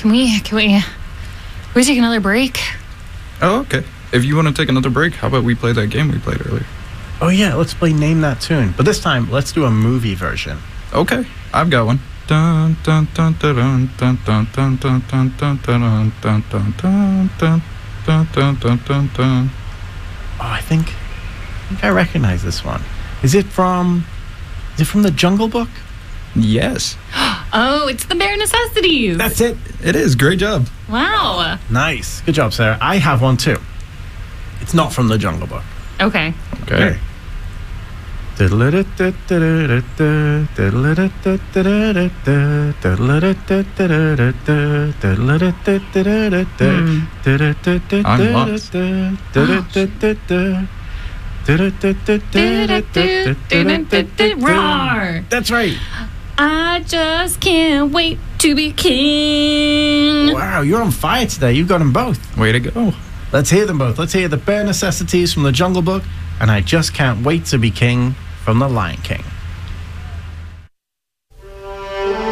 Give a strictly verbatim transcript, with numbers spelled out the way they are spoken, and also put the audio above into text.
can we, can we, can we take another break? Oh, okay. If you want to take another break, how about we play that game we played earlier? Oh, yeah, let's play Name That Tune. But this time, let's do a movie version. Okay, I've got one. Dun dun dun dun dun dun dun dun dun dun dun dun dun dun dun dun dun dun dun dun. Oh, I think, I think I recognize this one. Is it from, is it from The Jungle Book? Yes. Oh, it's the Bare Necessities. That's it. It is. Great job. Wow. Nice. Good job, Sarah. I have one too. It's not from The Jungle Book. Okay. Okay. I'm lost. Roar. That's right. I just can't wait to be king. Wow, you're on fire today. You've got them both. Way to go. Let's hear them both. Let's hear The Bare Necessities from The Jungle Book, and I Just Can't Wait to Be King from The Lion King.